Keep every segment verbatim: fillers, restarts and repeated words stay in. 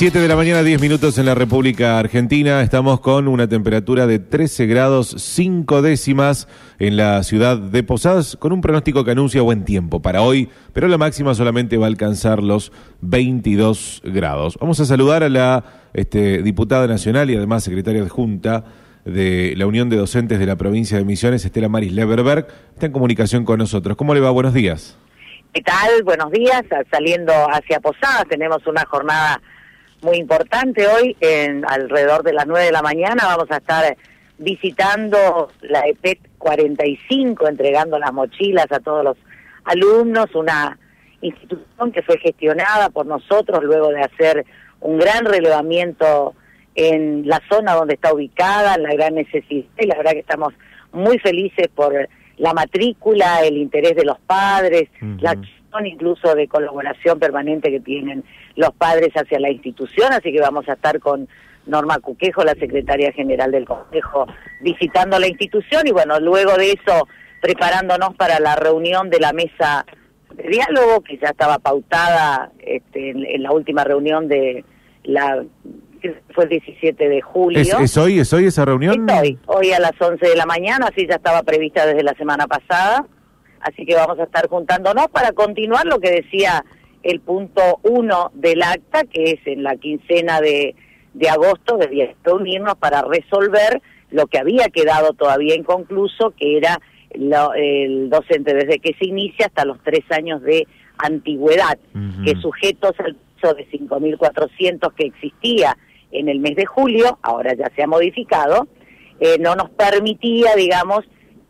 siete de la mañana, diez minutos en la República Argentina. Estamos con una temperatura de trece grados cinco décimas en la ciudad de Posadas, con un pronóstico que anuncia buen tiempo para hoy, pero la máxima solamente va a alcanzar los veintidós grados. Vamos a saludar a la este, diputada nacional y además secretaria adjunta de la Unión de Docentes de la provincia de Misiones, Estela Maris Leverberg. Está en comunicación con nosotros. ¿Cómo le va? Buenos días. ¿Qué tal? Buenos días. Saliendo hacia Posadas, tenemos una jornada muy importante hoy. En alrededor de las nueve de la mañana vamos a estar visitando la E P E T cuarenta y cinco, entregando las mochilas a todos los alumnos, una institución que fue gestionada por nosotros luego de hacer un gran relevamiento en la zona donde está ubicada, en la gran necesidad, y la verdad que estamos muy felices por la matrícula, el interés de los padres, uh-huh. la acción incluso de colaboración permanente que tienen los padres hacia la institución, así que vamos a estar con Norma Cuquejo, la secretaria general del Consejo, visitando la institución y bueno, luego de eso preparándonos para la reunión de la mesa de diálogo que ya estaba pautada este, en, en la última reunión de la... fue el diecisiete de julio. ¿Es, es hoy es hoy esa reunión? Es hoy, hoy a las once de la mañana, así ya estaba prevista desde la semana pasada, así que vamos a estar juntándonos para continuar lo que decía el punto uno del acta, que es en la quincena de, de agosto, de reunirnos para resolver lo que había quedado todavía inconcluso, que era lo, el docente desde que se inicia hasta los tres años de antigüedad, uh-huh. que sujetos al piso de cinco mil cuatrocientos que existía en el mes de julio, ahora ya se ha modificado, eh, no nos permitía, digamos,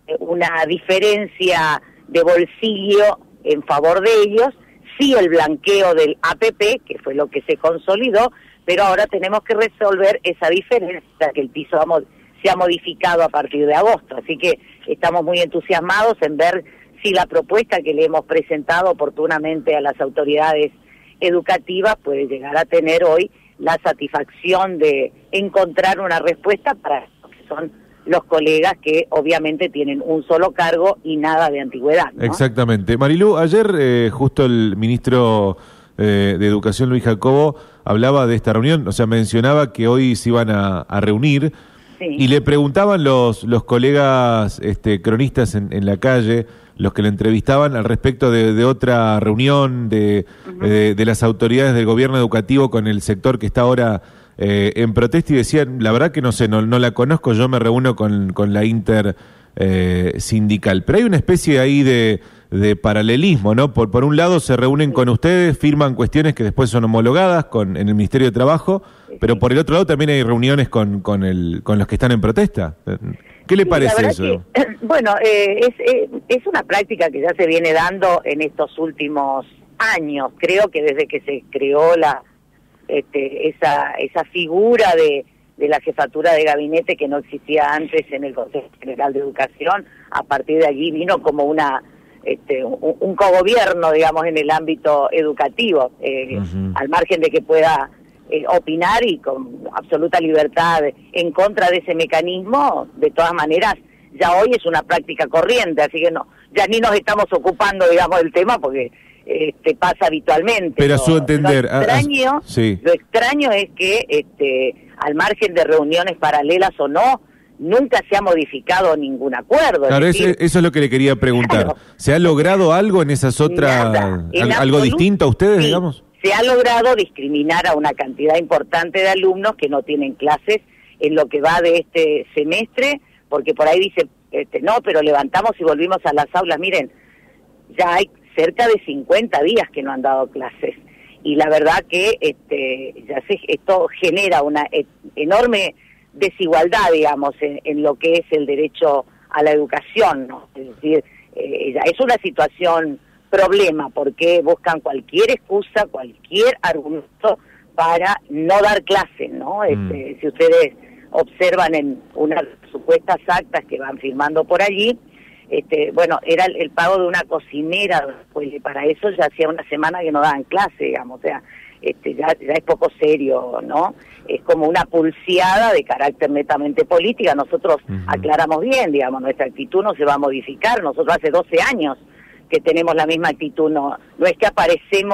una diferencia de bolsillo en favor de ellos, sí el blanqueo del A P P, que fue lo que se consolidó, pero ahora tenemos que resolver esa diferencia, que el piso se ha modificado a partir de agosto, así que estamos muy entusiasmados en ver si la propuesta que le hemos presentado oportunamente a las autoridades educativas puede llegar a tener hoy la satisfacción de encontrar una respuesta para los que son los colegas que obviamente tienen un solo cargo y nada de antigüedad, ¿no? Exactamente. Marilu, ayer eh, justo el ministro eh, de Educación, Luis Jacobo, hablaba de esta reunión, o sea, mencionaba que hoy se iban a, a reunir, sí. Y le preguntaban los, los colegas este, cronistas en, en la calle, los que le entrevistaban al respecto de, de otra reunión de, uh-huh. de, de las autoridades del gobierno educativo con el sector que está ahora eh, en protesta y decían, la verdad que no sé, no, no la conozco, yo me reúno con, con la inter eh, sindical, pero hay una especie ahí de, de paralelismo, ¿no? Por, por un lado se reúnen sí. con ustedes, firman cuestiones que después son homologadas con, en el Ministerio de Trabajo, sí. pero por el otro lado también hay reuniones con, con, el, con los que están en protesta. ¿Qué le parece sí, eso? Que, bueno, eh, es, eh, es una práctica que ya se viene dando en estos últimos años. Creo que desde que se creó la este, esa esa figura de, de la jefatura de gabinete que no existía antes en el Consejo General de Educación, a partir de allí vino como una este, un, un cogobierno, digamos, en el ámbito educativo, eh, uh-huh. al margen de que pueda Eh, opinar y con absoluta libertad en contra de ese mecanismo, de todas maneras ya hoy es una práctica corriente, así que no, ya ni nos estamos ocupando, digamos, del tema porque este pasa habitualmente. Pero a su entender, lo extraño, a, a, sí. lo extraño es que este al margen de reuniones paralelas o no, nunca se ha modificado ningún acuerdo. Claro, es decir, eso, eso es lo que le quería preguntar. Claro. ¿Se ha logrado algo en esas otras, Nada, en al, algo distinto a ustedes, sí. digamos? Se ha logrado discriminar a una cantidad importante de alumnos que no tienen clases en lo que va de este semestre, porque por ahí dice, este, no, pero levantamos y volvimos a las aulas. Miren, ya hay cerca de cincuenta días que no han dado clases. Y la verdad que este, ya se, esto genera una e- enorme desigualdad, digamos, en, en lo que es el derecho a la educación, ¿no? Es decir, eh, es una situación problema, porque buscan cualquier excusa, cualquier argumento para no dar clases, ¿no? Mm. Este, si ustedes observan en unas supuestas actas que van firmando por allí, este, bueno, era el, el pago de una cocinera, pues para eso ya hacía una semana que no daban clase, digamos, o sea, este, ya, ya es poco serio, ¿no? Es como una pulseada de carácter netamente política. Nosotros uh-huh. aclaramos bien, digamos, nuestra actitud no se va a modificar. Nosotros hace doce años que tenemos la misma actitud, no, no es que aparecemos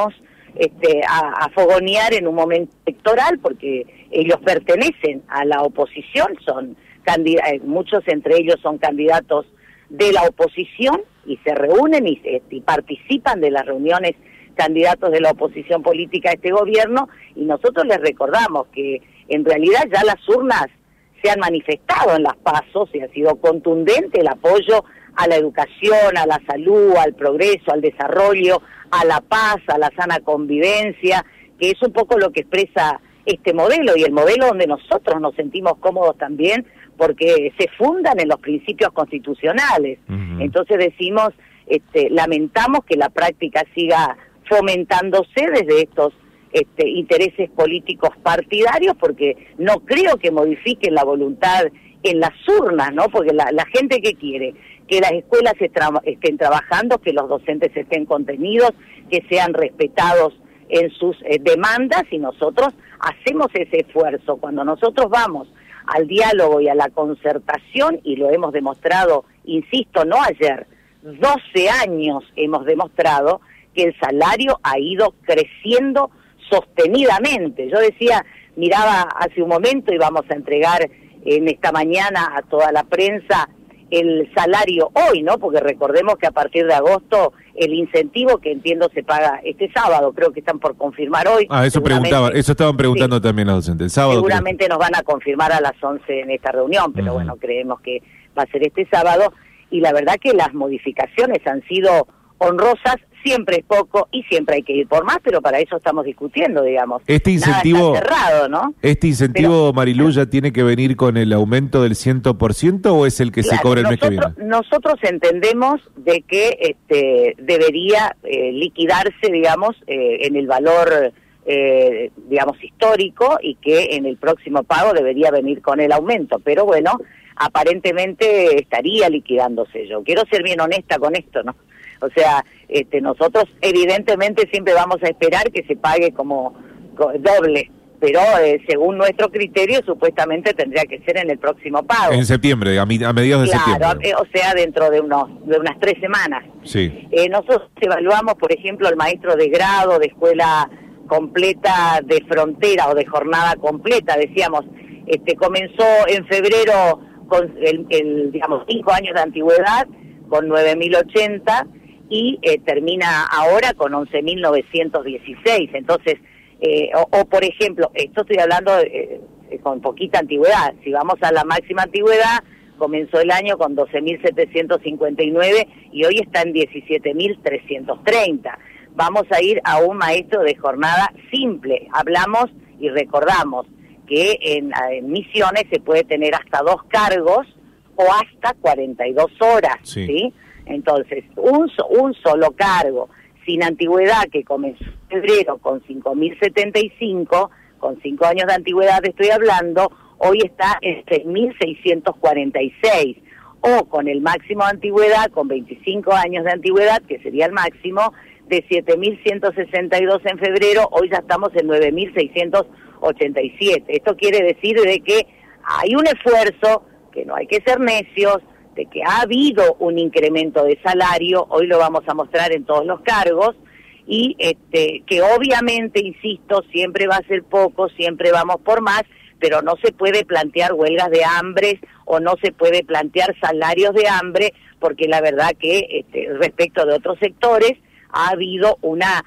este, a, a fogonear en un momento electoral, porque ellos pertenecen a la oposición, son candidatos, muchos entre ellos son candidatos de la oposición y se reúnen y, y participan de las reuniones candidatos de la oposición política a este gobierno, y nosotros les recordamos que en realidad ya las urnas se han manifestado en las PASO, y ha sido contundente el apoyo a la educación, a la salud, al progreso, al desarrollo, a la paz, a la sana convivencia, que es un poco lo que expresa este modelo, y el modelo donde nosotros nos sentimos cómodos también, porque se fundan en los principios constitucionales. Uh-huh. Entonces decimos, este, lamentamos que la práctica siga fomentándose desde estos este, intereses políticos partidarios, porque no creo que modifiquen la voluntad en las urnas, ¿no? Porque la, la gente que quiere que las escuelas estra- estén trabajando, que los docentes estén contenidos, que sean respetados en sus eh, demandas, y nosotros hacemos ese esfuerzo. Cuando nosotros vamos al diálogo y a la concertación, y lo hemos demostrado, insisto, no ayer, doce años hemos demostrado que el salario ha ido creciendo sostenidamente. Yo decía, miraba hace un momento, y vamos a entregar en esta mañana a toda la prensa el salario hoy, ¿no? Porque recordemos que a partir de agosto el incentivo, que entiendo se paga este sábado, creo que están por confirmar hoy. Ah, eso preguntaba, eso estaban preguntando sí, también los docentes. El sábado seguramente creo. Nos van a confirmar a las once en esta reunión, pero uh-huh. bueno, creemos que va a ser este sábado, y la verdad que las modificaciones han sido honrosas. Siempre es poco y siempre hay que ir por más, pero para eso estamos discutiendo, digamos. Este incentivo, Nada está cerrado, ¿no? ¿Este incentivo, pero, Marilú, ya tiene que venir con el aumento del cien por ciento o es el que claro, se cobra el nosotros, mes que viene? Nosotros entendemos de que este debería eh, liquidarse, digamos, eh, en el valor, eh, digamos, histórico, y que en el próximo pago debería venir con el aumento, pero bueno, aparentemente estaría liquidándose. Yo quiero ser bien honesta con esto, ¿no? O sea, este, nosotros evidentemente siempre vamos a esperar que se pague como, como doble, pero eh, según nuestro criterio supuestamente tendría que ser en el próximo pago. En septiembre, a, mi, a mediados de claro, septiembre. Claro, eh, o sea, dentro de, unos, de unas tres semanas. Sí. Eh, nosotros evaluamos, por ejemplo, el maestro de grado, de escuela completa, de frontera o de jornada completa, decíamos, este, comenzó en febrero con el, el digamos, cinco años de antigüedad, con nueve mil ochenta, y eh, termina ahora con once mil novecientos dieciséis. Entonces, eh, o, o por ejemplo, esto estoy hablando eh, con poquita antigüedad. Si vamos a la máxima antigüedad, comenzó el año con doce mil setecientos cincuenta y nueve y hoy está en diecisiete mil trescientos treinta. Vamos a ir a un maestro de jornada simple. Hablamos y recordamos que en, en Misiones se puede tener hasta dos cargos o hasta cuarenta y dos horas, ¿sí? ¿sí? Entonces, un, un solo cargo, sin antigüedad, que comenzó en febrero con cinco mil setenta y cinco, con cinco años de antigüedad estoy hablando, hoy está en seis mil seiscientos cuarenta y seis, o con el máximo de antigüedad, con veinticinco años de antigüedad, que sería el máximo, de siete mil ciento sesenta y dos en febrero, hoy ya estamos en nueve mil seiscientos ochenta y siete. Esto quiere decir de que hay un esfuerzo, que no hay que ser necios, de que ha habido un incremento de salario, hoy lo vamos a mostrar en todos los cargos, y este que obviamente, insisto, siempre va a ser poco, siempre vamos por más, pero no se puede plantear huelgas de hambre o no se puede plantear salarios de hambre, porque la verdad que este, respecto de otros sectores ha habido una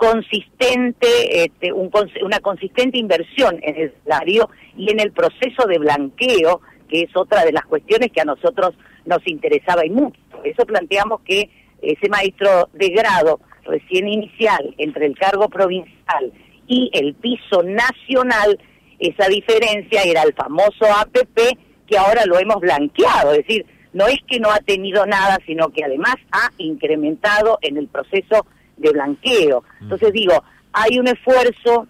consistente, este, un, una consistente inversión en el salario y en el proceso de blanqueo, que es otra de las cuestiones que a nosotros nos interesaba y mucho. Por eso planteamos que ese maestro de grado recién inicial entre el cargo provincial y el piso nacional, esa diferencia era el famoso A P P, que ahora lo hemos blanqueado, es decir, no es que no ha tenido nada, sino que además ha incrementado en el proceso de blanqueo. Entonces digo, hay un esfuerzo,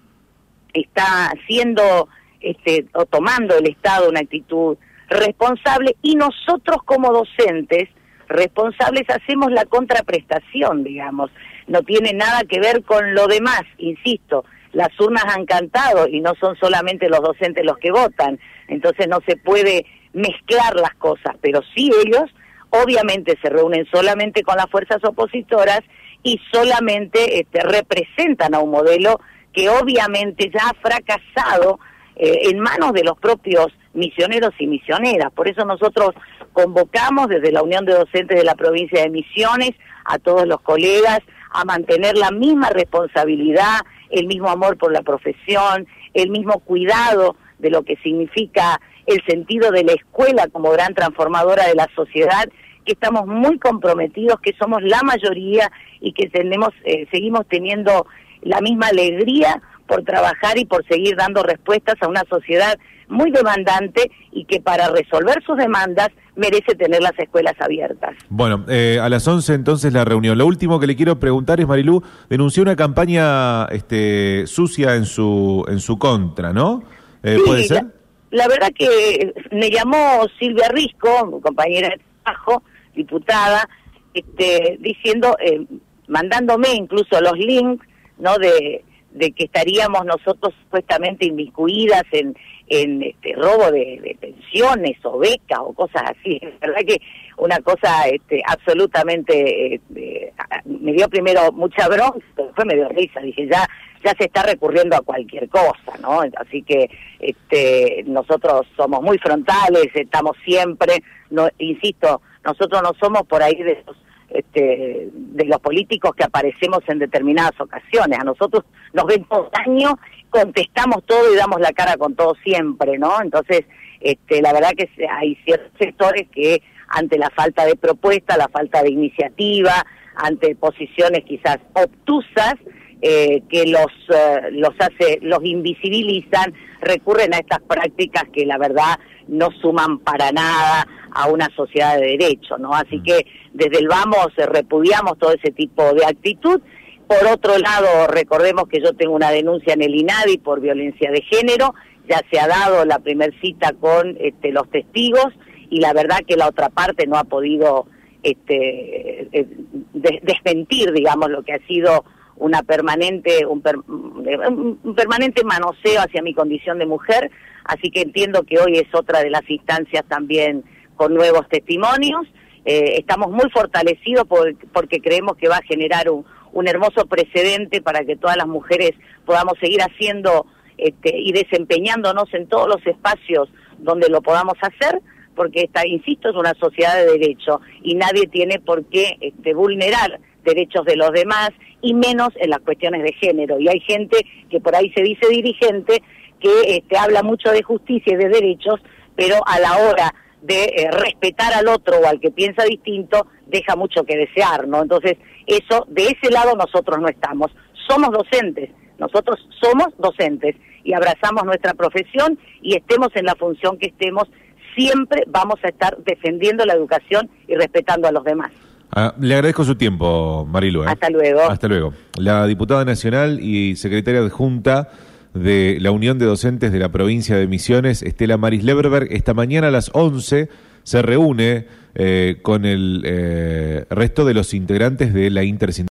está haciendo, este, o tomando el Estado una actitud responsable, y nosotros como docentes responsables hacemos la contraprestación, digamos. No tiene nada que ver con lo demás, insisto, las urnas han cantado y no son solamente los docentes los que votan, entonces no se puede mezclar las cosas, pero sí ellos obviamente se reúnen solamente con las fuerzas opositoras y solamente este, representan a un modelo que obviamente ya ha fracasado eh, en manos de los propios misioneros y misioneras. Por eso nosotros convocamos desde la Unión de Docentes de la Provincia de Misiones a todos los colegas a mantener la misma responsabilidad, el mismo amor por la profesión, el mismo cuidado de lo que significa el sentido de la escuela como gran transformadora de la sociedad, que estamos muy comprometidos, que somos la mayoría y que tenemos, eh, seguimos teniendo la misma alegría por trabajar y por seguir dando respuestas a una sociedad muy demandante y que para resolver sus demandas merece tener las escuelas abiertas. Bueno, eh, a las once entonces la reunión. Lo último que le quiero preguntar es, Marilú, denunció una campaña este, sucia en su en su contra, ¿no? Eh, sí, ¿Puede ser? La, la verdad que me llamó Silvia Risco, compañera de trabajo, diputada, este, diciendo, eh, mandándome incluso los links, ¿no?, de, de que estaríamos nosotros supuestamente inmiscuidas en, en este robo de, de pensiones o becas o cosas así. La verdad que una cosa este, absolutamente, este, me dio primero mucha bronca, después me dio risa, dije ya ya se está recurriendo a cualquier cosa, ¿no? Así que este, nosotros somos muy frontales, estamos siempre, no, insisto, nosotros no somos por ahí de los Este, de los políticos que aparecemos en determinadas ocasiones. A nosotros nos ven todo el año, contestamos todo y damos la cara con todo siempre, ¿no? Entonces, este, la verdad que hay ciertos sectores que ante la falta de propuesta, la falta de iniciativa, ante posiciones quizás obtusas, eh, que los eh, los hace, los invisibilizan, recurren a estas prácticas que la verdad no suman para nada a una sociedad de derecho, ¿no? Así que desde el vamos eh, repudiamos todo ese tipo de actitud. Por otro lado, recordemos que yo tengo una denuncia en el INADI por violencia de género, ya se ha dado la primer cita con este, los testigos y la verdad que la otra parte no ha podido este, eh, des desmentir, digamos, lo que ha sido una permanente un, per, un permanente manoseo hacia mi condición de mujer, así que entiendo que hoy es otra de las instancias también con nuevos testimonios. Eh, estamos muy fortalecidos por, porque creemos que va a generar un, un hermoso precedente para que todas las mujeres podamos seguir haciendo este, y desempeñándonos en todos los espacios donde lo podamos hacer, porque esta, insisto, es una sociedad de derecho y nadie tiene por qué este, vulnerar derechos de los demás y menos en las cuestiones de género. Y hay gente que por ahí se dice dirigente que este, habla mucho de justicia y de derechos, pero a la hora de eh, respetar al otro o al que piensa distinto, deja mucho que desear, ¿no? Entonces, eso, de ese lado nosotros no estamos. Somos docentes, nosotros somos docentes y abrazamos nuestra profesión y estemos en la función que estemos, siempre vamos a estar defendiendo la educación y respetando a los demás. Ah, le agradezco su tiempo, Marilú. ¿eh? Hasta luego. Hasta luego. La diputada nacional y secretaria adjunta de la Unión de Docentes de la Provincia de Misiones, Estela Maris Leberberg, esta mañana a las once se reúne eh, con el eh, resto de los integrantes de la Intersindical.